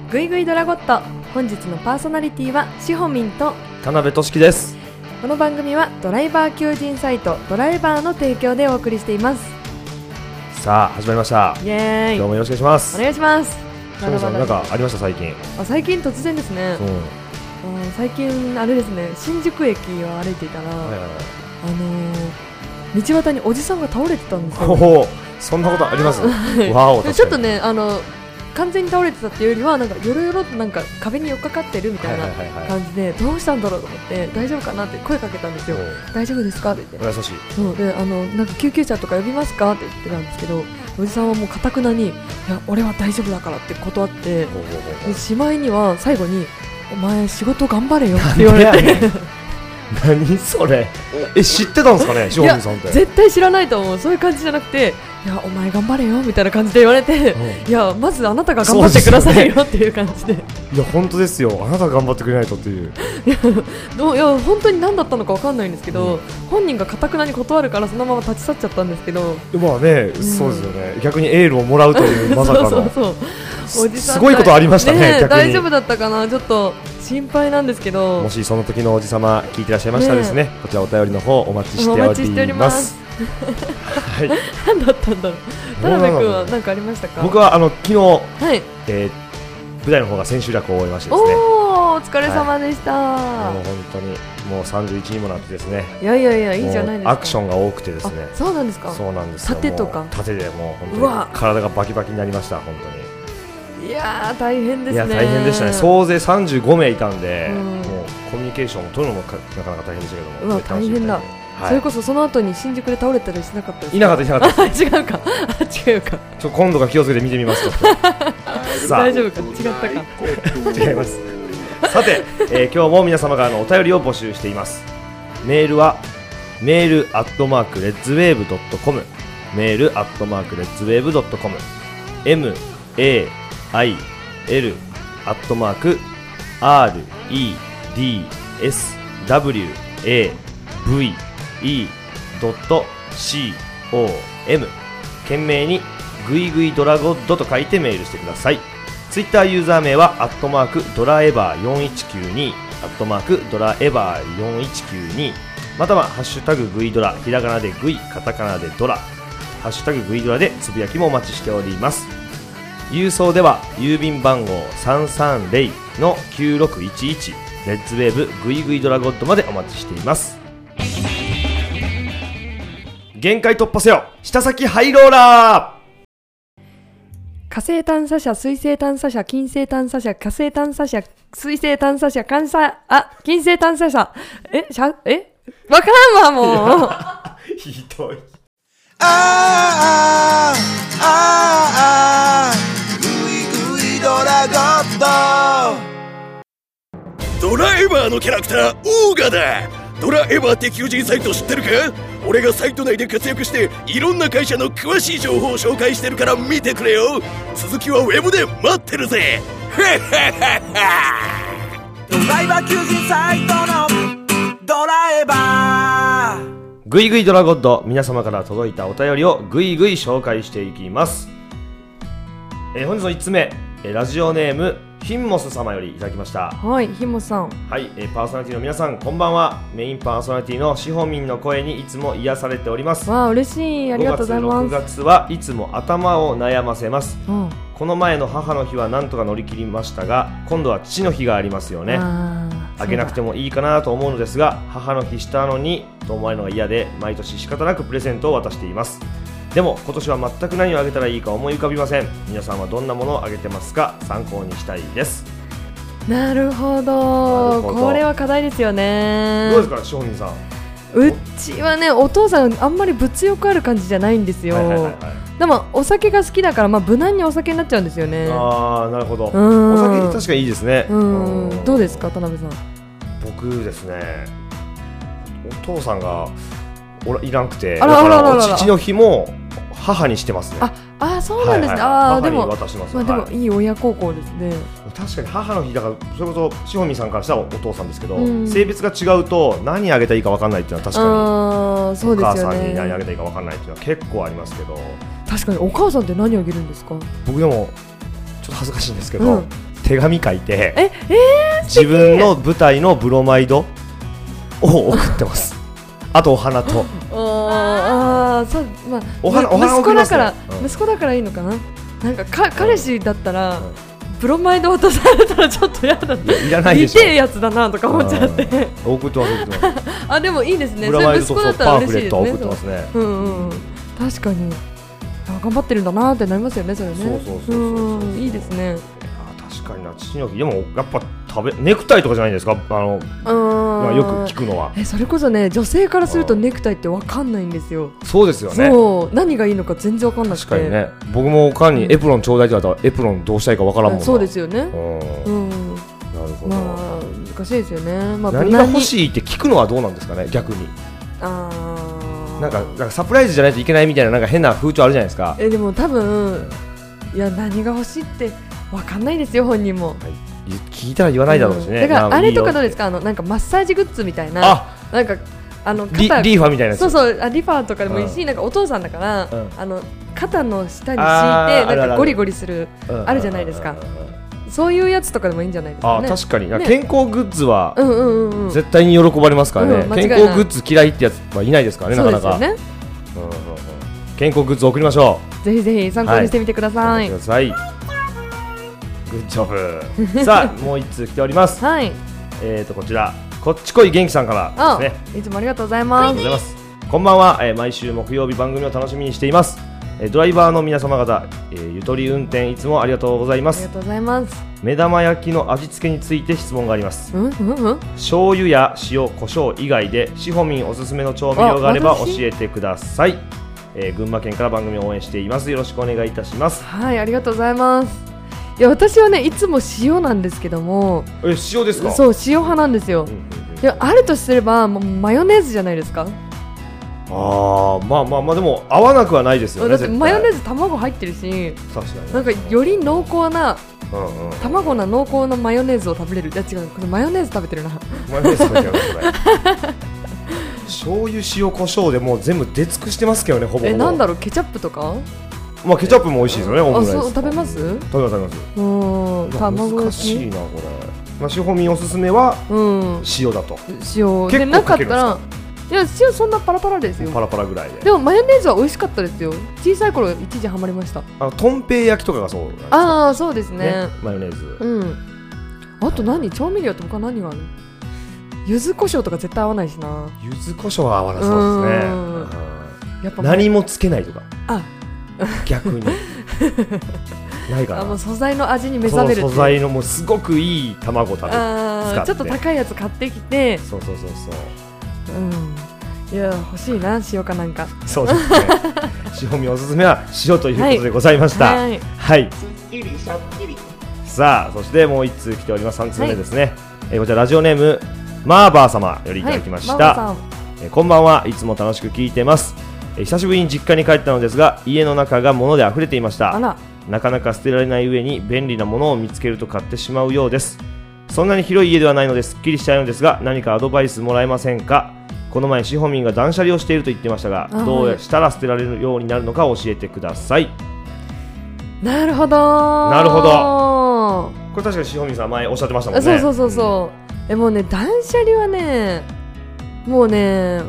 ぐいぐいドラゴット、本日のパーソナリティはしほみんと田辺俊樹です。 この番組はドライバー求人サイトドライバーの提供でお送りしています。 さあ始まりました。 イエーイ。 今日もよろしくお願いします。 お願いします。 しほみさん、なんかありました最近？ 最近突然ですね、最近あれですね、新宿駅を歩いていたら、道端におじさんが倒れてたんですよ。 そんなことあります？ わお。ちょっとね、完全に倒れてたっていうよりはなんかよろよろとなんか壁に寄っかかってるみたいな感じで、どうしたんだろうと思って大丈夫かなって声かけたんですよ。大丈夫ですかって言って。 優しい。 そうで、なんか救急車とか呼びますかって言ってたんですけど、おじさんはもう堅くなに、いや俺は大丈夫だからって断って、でしまいには最後にお前仕事頑張れよって言われて何それ、知ってたんですかね、しほみさんって。 絶対知らないと思う。そういう感じじゃなくて、いやお前頑張れよみたいな感じで言われて、いやまずあなたが頑張ってくださいよっていう感じで、 いや本当ですよ、あなたが頑張ってくれないとっていう。 いや本当に何だったのか分かんないんですけど、本人が堅くなに断るからそのまま立ち去っちゃったんですけど、 まあね、そうですよね、逆にエールをもらうというまさかのそうおじさんすごいことありましたね。逆に大丈夫だったかな、ちょっと心配なんですけど、 もしその時のおじさま聞いてらっしゃいましたらですね、こちらお便りの方お待ちしております。はい、 何だったんだろう。田辺君は何かありましたか？ 僕は昨日、 はい、 舞台の方が千秋楽を終えましてですね、 お疲れ様でした。 もう本当にもう31にもなってですね、 いやいいじゃないですか。 アクションが多くてですね。 そうなんですか。 そうなんですよ。 盾とか盾でもう本当に体がバキバキになりました。本当に。いや大変ですね。 いや大変でしたね。総勢35名いたんで、もうコミュニケーションを取るのもなかなか大変でしたけども、 大変だ。それこそその後に新宿で倒れたりしなかったですか？ いなかった違うか違うか。 今度が気をつけて見てみますと。 大丈夫か、違ったか。 違います。さて、今日も皆様からのお便りを募集しています。メールはメール@ledswave.com、メール@ledswave.com、 mail@redswave.com、 懸命にぐいぐいドラゴッドと書いてメールしてください。ツイッターユーザー名はドラエバー4192、ドラエバー4192、またはハッシュタググイドラ、ひらがなでグイ、カタカナでドラ、ハッシュタググイドラでつぶやきもお待ちしております。郵送では郵便番号 330-9611 レッツウェーブグイグイドラゴッドまでお待ちしています。限界突破せよ下先ハイローラー。 火星探査車、水星探査車、金星探査車、火星探査車、水星探査車、金星探査車、わからんわもう。 ひどい。 グイグイドラゴッド。ドラエバーのキャラクターオーガだ。ドラエバーって求人サイト知ってるか？俺がサイト内で活躍していろんな会社の詳しい情報を紹介してるから見てくれよ。続きはウェブで待ってるぜ。ドライバー求人サイトのドラエバー。 グイグイドラゴッド、皆様から届いたお便りをグイグイ紹介していきます。本日の1つ目、ラジオネームヒンモス様よりいただきました。 はい、ヒンモスさん。 はい、パーソナリティの皆さんこんばんは。メインパーソナリティのしほみんの声にいつも癒されております。 わあ嬉しい、ありがとうございます。 5月6月はいつも頭を悩ませます。この前の母の日はなんとか乗り切りましたが、今度は父の日がありますよね。あげなくてもいいかなと思うのですが、母の日したのにと思われるのが嫌で毎年仕方なくプレゼントを渡しています。でも今年は全く何をあげたらいいか思い浮かびません。皆さんはどんなものをあげてますか？参考にしたいです。 なるほど、これは課題ですよね。 どうですか、しほみんさん。 うちはね、お父さんあんまり物欲ある感じじゃないんですよ。でもお酒が好きだから、無難にお酒になっちゃうんですよね。 ああ、なるほど。お酒確かにいいですね。 どうですか、田辺さん。 僕ですね、お父さんがいらんくて、父の日も母にしてますね。 そうなんですね。でもいい親孝行ですね。 確かに母の日だから、それこそしほみさんからしたらお父さんですけど、性別が違うと何あげたらいいか分かんないっていうのは確かに、お母さんに何あげたらいいか分かんないっていうのは結構ありますけど。 確かにお母さんって何あげるんですか？ 僕でもちょっと恥ずかしいんですけど、 手紙書いて、 素敵。 自分の舞台のブロマイドを送ってます。あとお花とそう、まあ、 お花息子送りますねだから、息子だからいいのかな。なんか彼氏だったら、ブロマイド渡されたらちょっと嫌だ。 いらないでしょ。 見てえやつだなとか思っちゃって。 送ってます。 あ、でもいいですね。 ブロマイドそれ息子だったパンフレットら嬉しいですね。 送ってますね。 確かに。頑張ってるんだなってなりますよね、それね。 そういいですね。 確かにな、父の日でもやっぱネクタイとかじゃないですか、よく聞くのは。 それこそね、女性からするとネクタイってわかんないんですよ。 そうですよね。 そう、何がいいのか全然わかんなくて。 確かにね、僕もおかんにエプロンちょうだいって言われたらエプロンどうしたいかわからんもんな。 そうですよね。なるほど。 難しいですよね。 何が欲しいって聞くのはどうなんですかね、逆に。なんかサプライズじゃないといけないみたいな、なんか変な風潮あるじゃないですか。 でも多分、いや、何が欲しいってわかんないですよ、本人も。 聞いたら言わないだろうしね。 だからあれとかどうですか、なんかマッサージグッズみたいな、なんかリーファみたいなやつ。 そうそう、リファとかでもいいし、なんかお父さんだから、肩の下に敷いてなんかゴリゴリするあるじゃないですか。そういうやつとかでもいいんじゃないですかね。 確かに、健康グッズは絶対に喜ばれますからね。健間違いない。 康グッズ嫌いってやつはいないですからね、なかなか。 そうですよね。 健康グッズ送りましょう。 ぜひぜひ参考にしてみてください。 グッジョブ。さあ、もう一通来ております。 はい。 こちら、こっちこい元気さんからですね。 いつもありがとうございます。 ありがとうございます。こんばんは。毎週木曜日番組を楽しみにしています。ドライバーの皆様方、ゆとり運転いつもありがとうございます。 ありがとうございます。 目玉焼きの味付けについて質問があります。醤油や塩、胡椒以外でしほみんおすすめの調味料があれば教えてください。群馬県から番組を応援しています。よろしくお願いいたします。 はい、ありがとうございます。いや、私はね、いつも塩なんですけども。 塩ですか？ そう、塩派なんですよ。いや、あるとすればもうマヨネーズじゃないですか。 まあでも合わなくはないですよね。 だってマヨネーズ卵入ってるし、 確かになんかより濃厚な、卵の濃厚なマヨネーズを食べれる。いや違う、これマヨネーズ食べてるな。 マヨネーズ食べてるな、これ。醤油、塩、胡椒でもう全部出尽くしてますけどね、ほぼほぼ。 なんだろう、ケチャップとか？ ケチャップも美味しいですよね、オムライス。 そう、食べます？ 食べます。 卵難しいな、これ。しほみんおすすめは塩だと。 塩でなかったら、いや、塩そんなパラパラですよ。 パラパラぐらいで。 でもマヨネーズは美味しかったですよ。小さい頃一時ハマりました。 とんぺい焼きとかがそうなんですか。 そうですね。 マヨネーズ。 あと調味料って他何がある？柚子胡椒とか絶対合わないしな。 柚子胡椒は合わなそうですね。やっぱ何もつけないとか。逆にないかな。 もう素材の味に目覚める。 素材のもうすごくいい卵を使って。 ちょっと高いやつ買ってきて。 そう。 いや、欲しいな、塩かなんか。 そうですね。しほみんおすすめは塩ということでございました。はい。さあ、そしてもう一通来ております。3通目ですね。こちらラジオネームマーバー様よりいただきました。こんばんは。いつも楽しく聞いてます。久しぶりに実家に帰ったのですが、家の中が物で溢れていました。なかなか捨てられない上に便利なものを見つけると買ってしまうようです。そんなに広い家ではないのですっきりしちゃうのですが、何かアドバイスもらえませんか？この前しほみんが断捨離をしていると言ってましたが、どうしたら捨てられるようになるのか教えてください。 なるほど。 これ確かにしほみんさん前おっしゃってましたもんね。 そう。もうね、断捨離はね、もうね、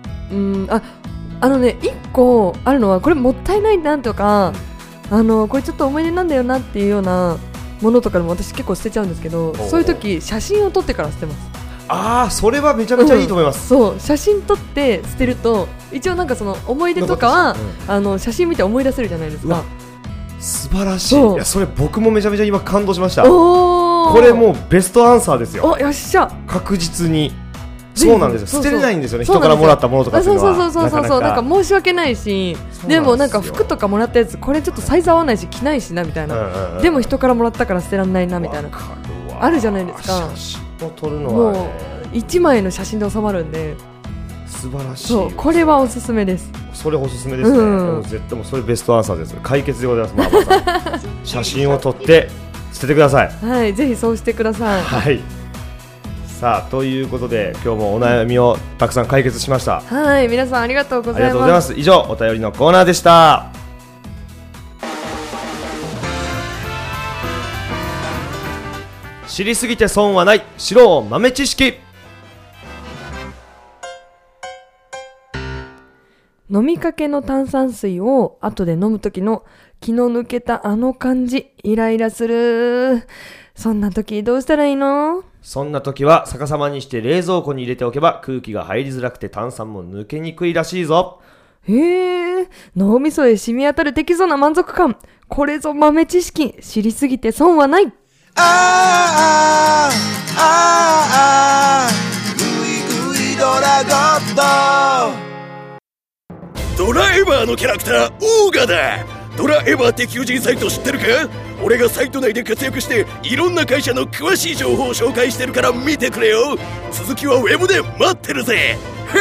一個あるのは、これもったいないなとか、これちょっと思い出なんだよなっていうようなものとかでも私結構捨てちゃうんですけど、そういう時写真を撮ってから捨てます。 それはめちゃめちゃいいと思います。 そう、写真撮って捨てると一応なんかその思い出とかは、写真見て思い出せるじゃないですか。 素晴らしい。いや、それ僕もめちゃめちゃ今感動しました。これもうベストアンサーですよ。 よっしゃ。 確実にそうなんですよ。捨てれないんですよね、人からもらったものとかっていうのは。 そう、なんか申し訳ないし、でもなんか服とかもらったやつ、これちょっとサイズ合わないし着ないしなみたいな、でも人からもらったから捨てられないなみたいな、あるじゃないですか。 写真を撮るのはね、 もう1枚の写真で収まるんで素晴らしい。 そう、これはおすすめです。 それおすすめですね。もう絶対もうそれベストアンサーです。解決でございます。マーバーさん写真を撮って捨ててください。 はい、ぜひそうしてください。 はい。さあ、ということで今日もお悩みをたくさん解決しました。 はい、皆さんありがとうございます。 ありがとうございます。以上、お便りのコーナーでした。 知りすぎて損はない、知ろう豆知識。 飲みかけの炭酸水を後で飲む時の気の抜けたあの感じ、イライラする。そんな時どうしたらいいの？ そんな時は逆さまにして冷蔵庫に入れておけば空気が入りづらくて炭酸も抜けにくいらしいぞ。 へえ、脳みそへ染み当たる適度な満足感。これぞ豆知識。知りすぎて損はない。 ああああグイグイドラゴッド。 ドラエバーのキャラクターオーガだ。ドラエバーって求人サイト知ってるか？俺がサイト内で活躍していろんな会社の詳しい情報を紹介してるから見てくれよ。続きはウェブで待ってるぜ。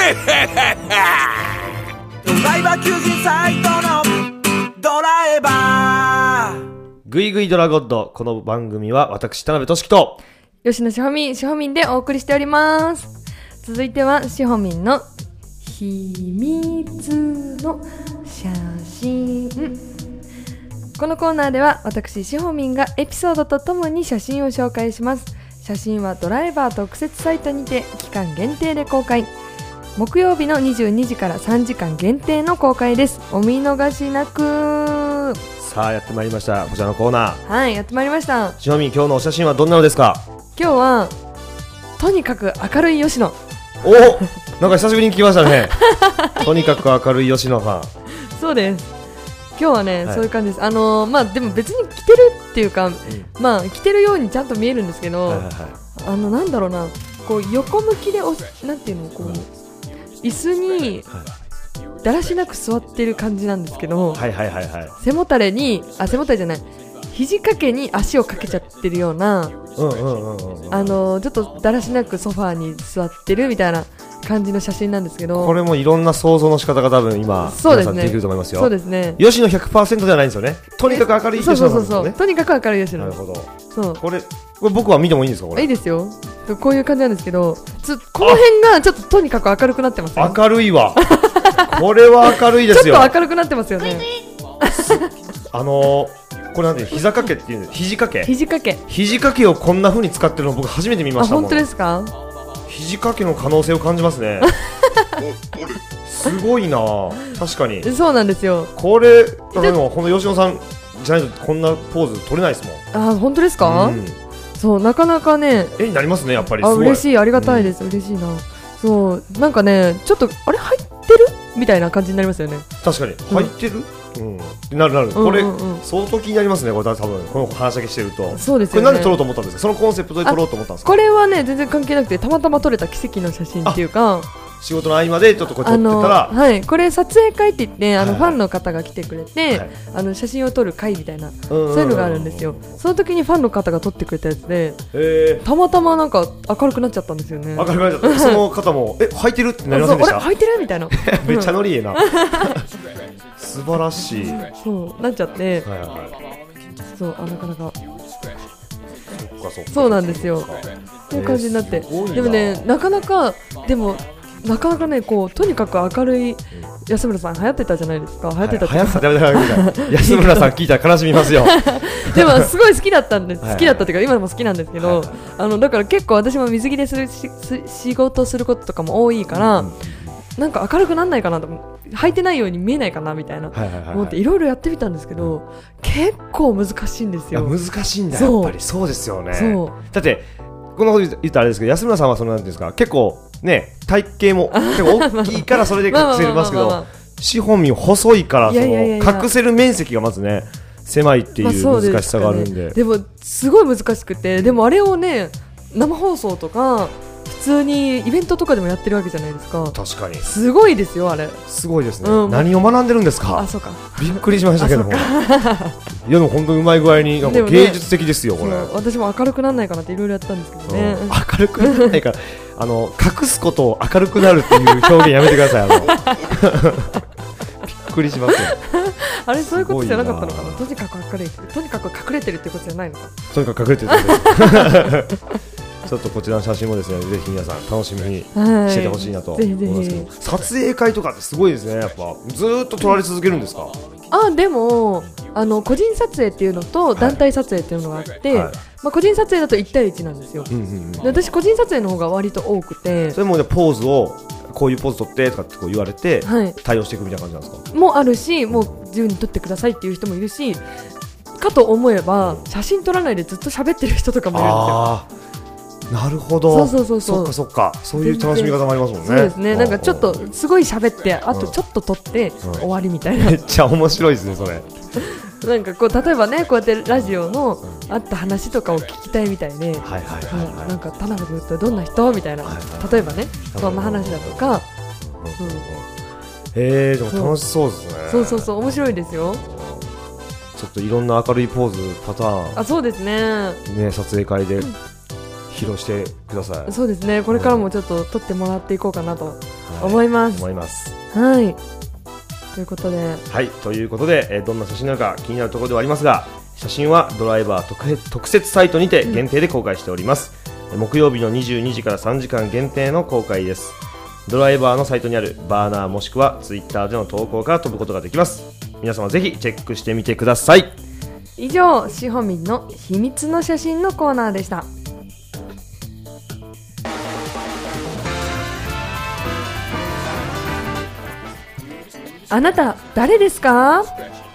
ドライバー求人サイトのドラエバー。 グイグイドラゴッド。この番組は私田辺俊樹と吉野しほみんでお送りしております。続いてはしほみんの秘密の写真。このコーナーでは私しほみんがエピソードとともに写真を紹介します。写真はドライバー特設サイトにて期間限定で公開。木曜日の22時から3時間限定の公開です。お見逃しなく。 さあやってまいりました、こちらのコーナー。 はい、やってまいりました。 しほみん、今日のお写真はどんなのですか？ 今日はとにかく明るい吉野。 お、なんか久しぶりに聞きましたね。とにかく明るい吉野さん。 そうです。今日はね、 はい、 そういう感じです。まあでも別に着てるっていうか、まあ着てるようにちゃんと見えるんですけど、なんだろうな、こう横向きでなんていうの、こう椅子にだらしなく座ってる感じなんですけど、背もたれに背もたれじゃない、肘掛けに足をかけちゃってるような、ちょっとだらしなくソファーに座ってるみたいな感じの写真なんですけど、 これもいろんな想像の仕方が多分今皆さんできると思いますよ。 そうですね。 吉野 100% じゃないんですよね。とにかく明るい吉野さんですよね。 とにかく明るい吉野。 なるほど。 そう。 これ僕は見てもいいんですか？これいいですよ。こういう感じなんですけど、この辺がちょっととにかく明るくなってますよ。 明るいわ。これは明るいですよ。 ちょっと明るくなってますよね。 これなんで膝掛けっていうの？肘掛け。 肘掛け。 肘掛けをこんな風に使ってるの僕初めて見ましたもん。 本当ですか？ 肘掛けの可能性を感じますね。すごいな。確かに。 そうなんですよ。 これでもこの吉野さんじゃないとこんなポーズ取れないですもん。 本当ですか？そう、なかなかね、 絵になりますね、やっぱり。すごい嬉しい、ありがたいです、嬉しいな。そう、なんかね、ちょっとあれ入ってるみたいな感じになりますよね。 確かに入ってる、なる、これ、相当気になりますね。これ多分この話だけしてると。 そうですよね。 これなんで撮ろうと思ったんですか？そのコンセプトで撮ろうと思ったんですか？ これはね、全然関係なくて、たまたま撮れた奇跡の写真っていうか、 仕事の合間でちょっとこれ撮ってたら、 はい、これ撮影会って言ってファンの方が来てくれて、写真を撮る会みたいな、そういうのがあるんですよ。その時にファンの方が撮ってくれたやつで、たまたまなんか明るくなっちゃったんですよね。 明るくなっちゃった。その方も履いてるってなりませんでした？ 履いてるみたいな。 めっちゃノリいいな。素晴らしい。 そうなっちゃって、そうなかなか。そうなんですよ。こういう感じになって、でもね、なかなかね、こうとにかく明るい安村さん流行ってたじゃないですか。流行ってた安村さん聞いたら悲しみますよ。 でもすごい好きだったんです。好きだったっていうか今でも好きなんですけど、だから結構私も水着でする仕事することとかも多いから、なんか明るくなんないかなと、履いてないように見えないかなみたいな思っていろいろやってみたんですけど、結構難しいんですよ。 難しいんだ、やっぱり。そうですよね。だってこんなこと言ったらあれですけど、安村さんはそのなんていうんですか、結構ね、体型も結構大きいからそれで隠せますけど、しほみ細いからその隠せる面積がまずね狭いっていう難しさがあるんで、 でもすごい難しくて、でもあれをね、生放送とか普通にイベントとかでもやってるわけじゃないですか。 確かにすごいですよ、あれ。 すごいですね。何を学んでるんですか？ そうか、 びっくりしましたけども。いやでも本当にうまい具合になんか芸術的ですよ、これ。 私も明るくならないかなっていろいろやったんですけどね。 明るくならないから隠すことを明るくなるっていう表現やめてください。びっくりしますよ。 あれ、そういうことじゃなかったのかな。とにかく明るい、とにかく隠れてるってことじゃないのか。 とにかく隠れてるちょっとこちらの写真もですね、ぜひ皆さん楽しみにしててほしいなと思いますけど、撮影会とかってすごいですね。やっぱずーっと撮られ続けるんですか？ でも個人撮影っていうのと団体撮影っていうのがあって、 はい個人撮影だと1対1なんですよ、で私個人撮影の方が割と多くて、 それもねポーズをこういうポーズ取ってとかってこう言われて、 はい対応していくみたいな感じなんですか？ もあるし、もう自由に撮ってくださいっていう人もいるし、かと思えば写真撮らないでずっと喋ってる人とかもいるんですよ。 あー、なるほど。 そうそっかそういう楽しみ方もありますもんね。 そうですね、なんかちょっとすごい喋ってあとちょっと撮って終わりみたいな、 めっちゃ面白いですねそれ。 なんかこう例えばねこうやってラジオのあった話とかを聞きたいみたいで、なんか田辺君ってどんな人みたいな、例えばねそんな話だとか、 でも楽しそうですね。 そう面白いですよ。 ちょっといろんな明るいポーズパターンそうですね撮影会で披露してください。 そうですね、これからもちょっと撮ってもらっていこうかなと思います。はい、ということで、どんな写真なのか気になるところではありますが、写真はドライバー特設サイトにて限定で公開しております。木曜日の22時から3時間限定の公開です。ドライバーのサイトにあるバーナーもしくはツイッターでの投稿から飛ぶことができます。皆様ぜひチェックしてみてください。以上、しほみんの秘密の写真のコーナーでした。あなた誰ですか？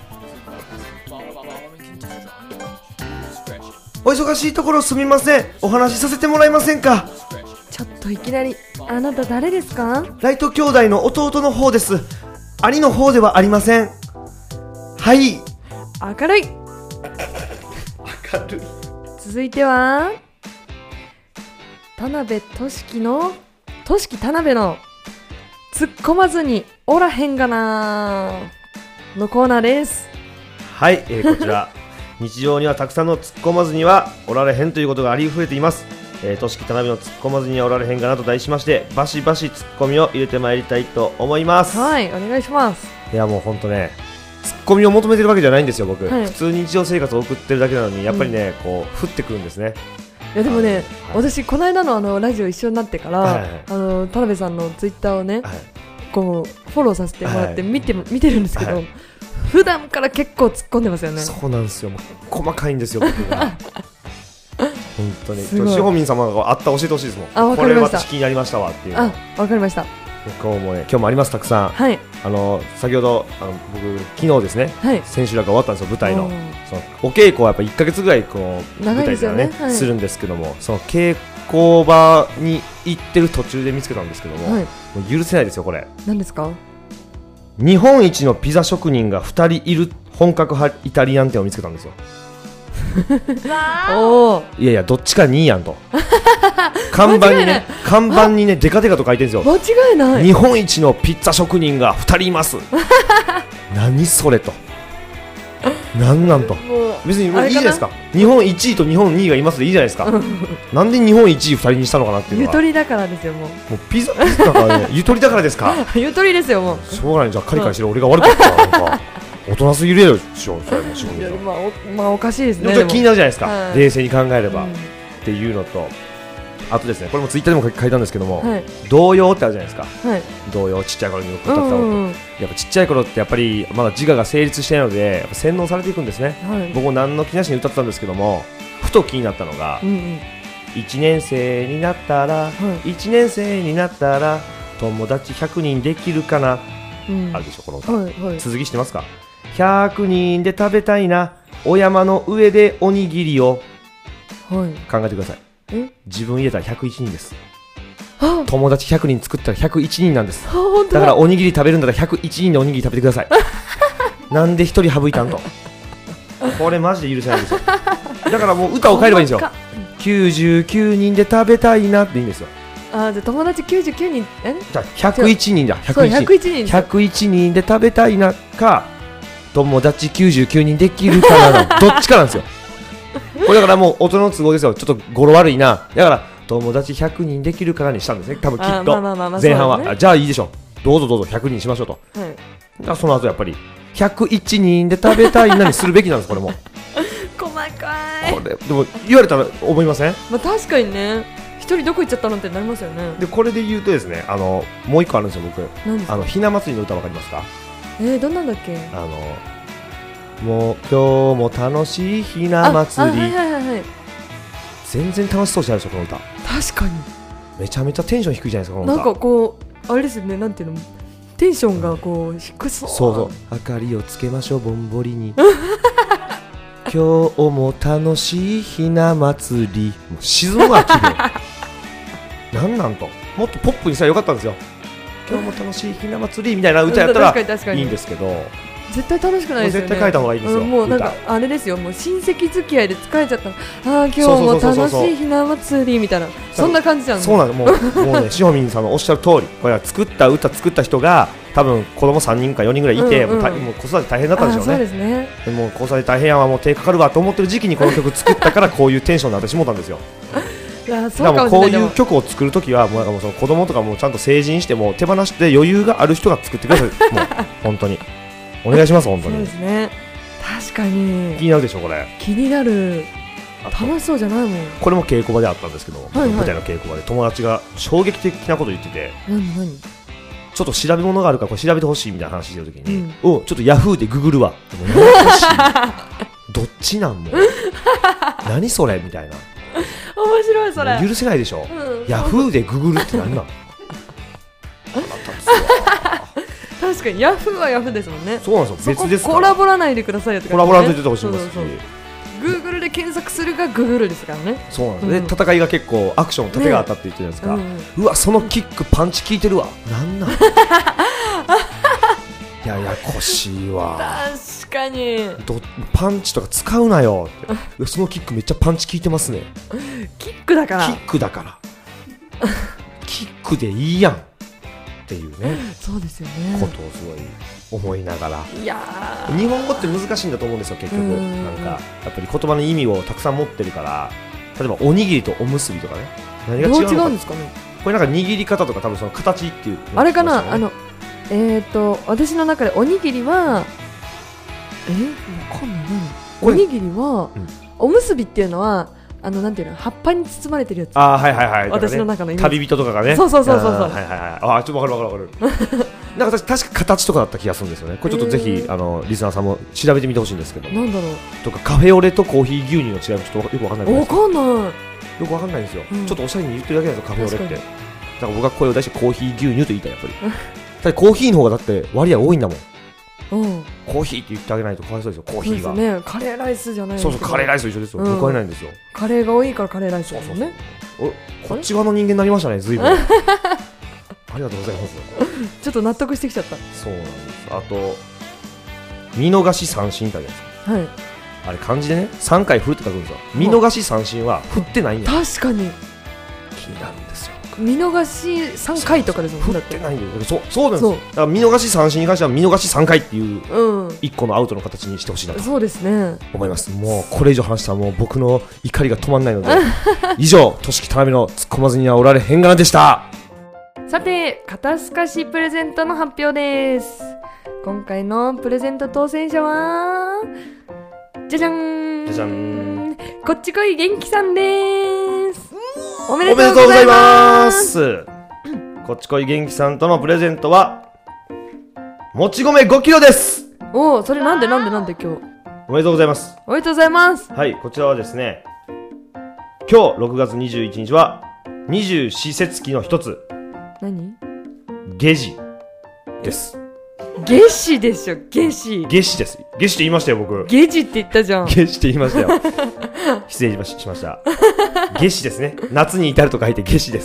お忙しいところすみません、お話しさせてもらえませんか？ ちょっといきなり、あなた誰ですか？ ライト兄弟の弟の方です。兄の方ではありません。はい。 明るい。 明るい。 続いては田辺俊樹の田辺の突っ込まずにおらへんがなのコーナーです。 はい、こちら日常にはたくさんの突っ込まずにはおられへんということがありふれています。俊樹田辺の突っ込まずにはおられへんがなと題しまして、バシバシ突っ込みを入れてまいりたいと思います。 はい、お願いします。 いやもうほんとね、突っ込みを求めてるわけじゃないんですよ僕、 はい、 普通に日常生活を送ってるだけなのにやっぱりね、こう降ってくるんですね。 いやでもね、私この間のラジオ一緒になってから、田辺さんのツイッターをね、こうフォローさせてもらって見てるんですけど、普段から結構突っ込んでますよね。 そうなんですよ、もう細かいんですよ僕が本当にしほみん様があった教えてほしいですもん。これ私気になりましたわっていう。 わかりました。 今日もありますたくさん。 はい、 先ほど僕昨日ですね、 はい、 千秋楽が終わったんですよ舞台の。そのお稽古はやっぱ1ヶ月ぐらいこう舞台ではね、するんですけども、その稽古場に行ってる途中で見つけたんですけども、もう許せないですよこれ。何ですか？日本一のピザ職人が2人いる本格派イタリアン店を見つけたんですよいやいやどっちか2位やんと看板にねデカデカと書いてるんですよ。 間違いない。 日本一のピッツァ職人が2人います何それとなんと別にもういいじゃないですか。日本1位と日本2位がいますでいいじゃないですかなんで日本1位2人にしたのかなっていうのは。 ゆとりだからですよ。もうピザだからねゆとりだからですかゆとりですよ。もうしょうがない。じゃあカリカリしてる俺が悪かったなんか大人すぎるでしょそれも仕事じゃまあおかしいですね。 でも気になるじゃないですか、冷静に考えれば、っていうのと、あとですねこれもツイッターでも書いたんですけども、童謡ってあるじゃないですか、童謡ちっちゃい頃に歌った音、やっぱちっちゃい頃ってやっぱりまだ自我が成立してないのでやっぱ洗脳されていくんですね、僕も何の気なしに歌ってたんですけども、ふと気になったのが、1年生になったら、1年生になったら友達100人できるかな、あるでしょこの歌、続きしてますか。100人で食べたいなお山の上でおにぎりを、考えてください。自分入れたら101人です。友達100人作ったら101人なんです。だからおにぎり食べるんだったら101人でおにぎり食べてくださいなんで1人省いたんとこれマジで許せないんですよだからもう歌を変えればいいんですよ。99人で食べたいなっていいんですよ。 じゃあ友達99人じゃあ101人だ。101人で食べたいなか友達99人できるかなどっちかなんですよこれだからもう大人の都合ですよ。ちょっと語呂悪いな。だから友達100人できるからにしたんですね多分きっと前半は、じゃあいいでしょどうぞ100人にしましょうと、だからその後やっぱり101人で食べたいなにするべきなんですこれも細かい。 これでも言われたら思いません？ 確かにね、一人どこ行っちゃったのってなりますよね。 でこれで言うとですねもう一個あるんですよ僕。ひな祭りの歌わかりますか？ どんなんだっけ？ もう今日も楽しいひな祭り、 はいはいはいはい。 全然楽しそうじゃないでしょこの歌。 確かに。 めちゃめちゃテンション低いじゃないですかこの歌。 なんかこうあれですよね、なんていうの、テンションがこう低そう。 そうそう。明かりをつけましょうぼんぼりに。今日も楽しいひな祭り。もう沈むわ気分。なんなんと。もっとポップにしたらよかったんですよ。今日も楽しいひな祭りみたいな歌やったらいいんですけど。 絶対楽しくないですよね。 絶対変えた方がいいですよ。 もうなんかあれですよ、もう親戚付き合いで疲れちゃったら、今日も楽しいひな祭りみたいな、そんな感じじゃん。 そうなの。もうね、しほみんさんのおっしゃる通り、これは作った人が多分子供3人か4人ぐらいいて、もう子育て大変だったんでしょうね。 そうですね。 でも子育て大変やわ、もう手かかるわと思ってる時期にこの曲作ったからこういうテンションになってしもたんですよ。 いや、そうだからもうこういうかもしれない。 曲を作るときはもうなんかもうその子供とかもちゃんと成人しても手放して余裕がある人が作ってください。もう本当にお願いします本当に。 そうですね。確かに気になるでしょこれ。 気になる。楽しそうじゃないもん。 これも稽古場であったんですけど、 はいはい、 舞台の稽古場で友達が衝撃的なこと言ってて、 何ちょっと調べ物があるからこれ調べてほしいみたいな話してるときに、ちょっとヤフーでググるわ。でもどっちなんもう何それみたいな。 面白いそれ。 許せないでしょ。ヤフーでググるって何なん。 確かにヤフーはヤフーですもんね。 そうなんですよ。別ですから。 コラボらないでくださいよってコラボらんといてほしいんですし。 グーグルで検索するがグーグルですからね。 そうなんですね。戦いが結構アクション盾があったって言ってるじゃないですか。うわそのキックパンチ効いてるわ。なんなん。ややこしいわ。 確かにパンチとか使うなよってそのキックめっちゃパンチ効いてますね。 キックだからキックでいいやんっていうね。 そうですよね。 ことをすごい思いながら。 いや日本語って難しいんだと思うんですよ結局。なんかやっぱり言葉の意味をたくさん持ってるから、例えばおにぎりとおむすびとかね、何が違うのか。 どう違うんですかね。 これなんか握り方とか多分その形っていう、 あれかな、私の中でおにぎりはわかんない。おにぎりは、おむすびっていうのはなんていうの、葉っぱに包まれてるやつ。 はいはいはい。 私の中のイメージ。 旅人とかがね。 そうはいはいはい。ちょっとわかる。なんか確か形とかだった気がするんですよね。これちょっとぜひリスナーさんも調べてみてほしいんですけど。 なんだろう。 とかカフェオレとコーヒー牛乳の違いもちょっとよくわかんない。 わかんない。 よくわかんないんですよ。ちょっとおしゃれに言ってるだけなんですよカフェオレって。だから僕が声を出してコーヒー牛乳と言いたいやっぱり。ただコーヒーの方がだって割合多いんだもん。コーヒーって言ってあげないとかわいそうですよ。コーヒーが。そうですね。カレーライスじゃない。そうカレーライスと一緒ですよ。抜かれないんですよ。カレーが多いからカレーライスですよね。こっち側の人間になりましたね。ずいぶん。ありがとうございます。ちょっと納得してきちゃった。そうなんです。あと見逃し三振ってあるじゃないですか。あれ漢字でね3回振るって書くんですよ。見逃し三振は振ってないんや。確かに気になるんですよ。見逃し3回とかですもんね。振ってないんで。そうなんですよ。だから見逃し三振に関しては見逃し3回っていう1個のアウトの形にしてほしいなとそうですね思います。もうこれ以上話したらもう僕の怒りが止まんないので以上としきたなめの突っ込まずにはおられへんがなでした。さて肩透かしプレゼントの発表です。今回のプレゼント当選者はじゃじゃんじゃじゃん、こっちこい元気さんです。おめでとうございます。こっちこい元気さんとのプレゼントはもち米5キロです。おお、それなんで今日。おめでとうございます。おめでとうございます。はい、こちらはですね、今日6月21日は二十四節気の一つ、何？夏至です。夏至でしょ。夏至です。夏至って言いましたよ僕。夏至って言ったじゃん。夏至って言いましたよ。失礼しました。夏至ですね。夏に至ると書いて夏至です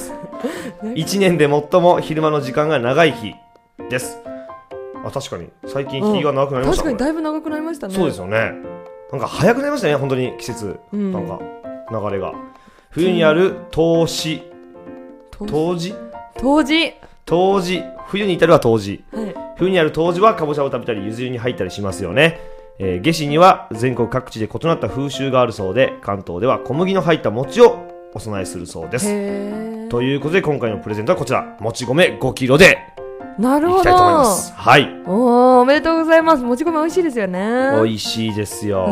。1年で最も昼間の時間が長い日です。確かに最近日が長くなりました。確かにだいぶ長くなりましたね。そうですよね。なんか早くなりましたね本当に季節、なんか流れが。冬にある冬至、冬に至るは冬至、冬にある冬至はかぼちゃを食べたりゆず湯に入ったりしますよね。夏至には全国各地で異なった風習があるそうで、関東では小麦の入った餅をお供えするそうです。ということで今回のプレゼントはこちら、もち米5キロでなるほどいきたいと思います。はい。おめでとうございます。もち米美味しいですよね。美味しいですよ。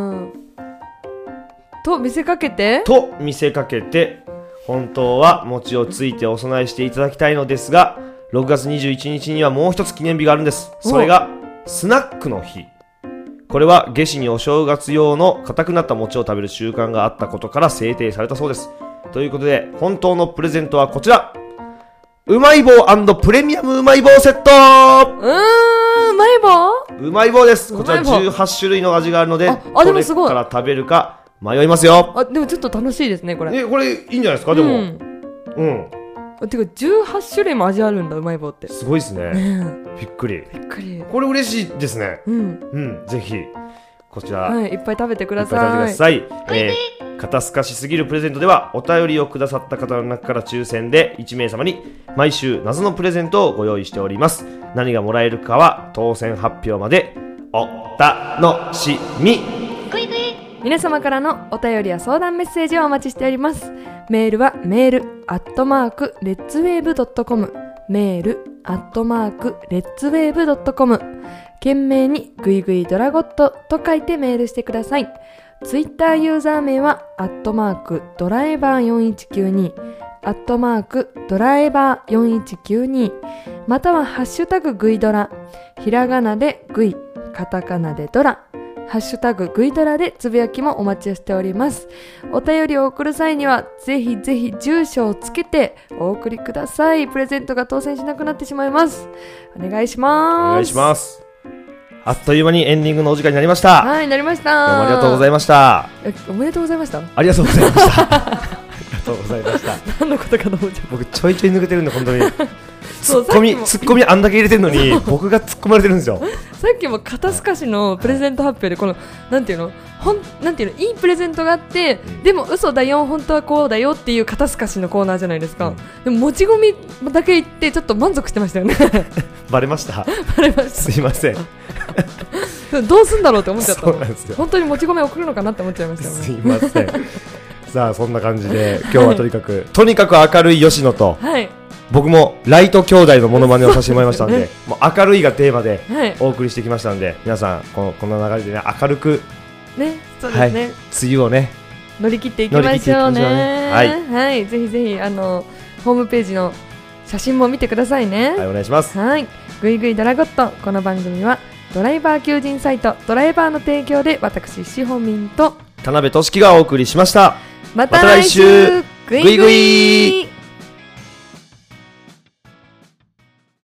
と見せかけて本当は餅をついてお供えしていただきたいのですが、6月21日にはもう一つ記念日があるんです。それがスナックの日。 これは夏至にお正月用の硬くなった餅を食べる習慣があったことから制定されたそうです。ということで本当のプレゼントはこちら、うまい棒&プレミアムうまい棒セット。 うまい棒？ うまい棒です。こちら18種類の味があるので、 でもすごい。 どれから食べるか迷いますよ。 でもちょっと楽しいですねこれ。 これいいんじゃないですか。でもてか18種類も味あるんだ、うまい棒って。 すごいですね。びっくり。これ嬉しいですね。ぜひこちら、 いっぱい食べてください。 肩透かしすぎるプレゼントでは、お便りをくださった方の中から抽選で1名様に毎週謎のプレゼントをご用意しております。何がもらえるかは当選発表までお楽しみ。 皆様からのお便りや相談メッセージをお待ちしております。メールはmail@letswave.com、 mail@letswave.com、 懸命にグイグイドラゴットと書いてメールしてください。ツイッターユーザー名はドラエバー4192、ドラエバー4192、またはハッシュタググイドラ、ひらがなでグイ、カタカナでドラ、ハッシュタググイドラでつぶやきもお待ちしております。お便りを送る際にはぜひぜひ住所をつけてお送りください。プレゼントが当選しなくなってしまいます。お願いします。 お願いします。あっという間にエンディングのお時間になりました。 はい、なりました。 どうもありがとうございました。 おめでとうございました。 ありがとうございました。ありがとうございました。 何のことかと思っちゃう。 僕ちょいちょい抜けてるんで本当に。ツッコミあんだけ入れてるのに僕が突っ込まれてるんですよ。 さっきも肩透かしのプレゼント発表でこのなんていうのいいプレゼントがあって、でも嘘だよ本当はこうだよっていう肩透かしのコーナーじゃないですか。でももち米だけ言ってちょっと満足してましたよね。 バレました。 バレました。 すいません。 どうすんだろうって思っちゃった。 そうなんですよ。 本当にもち米送るのかなって思っちゃいましたよね。 すいません。さあそんな感じで今日はとにかく明るい吉野と、僕もライト兄弟のモノマネをさせてもらいましたので、もう明るいがテーマでお送りしてきましたので、皆さんこの流れでね明るくね、そうですね、梅雨をね乗り切っていきましょうね。はい、ぜひぜひホームページの写真も見てくださいね。 はい、お願いします。 はい、グイグイドラゴット、この番組はドライバー求人サイトドライバーの提供で私しほみんと田辺俊樹がお送りしました。 また来週グイグイ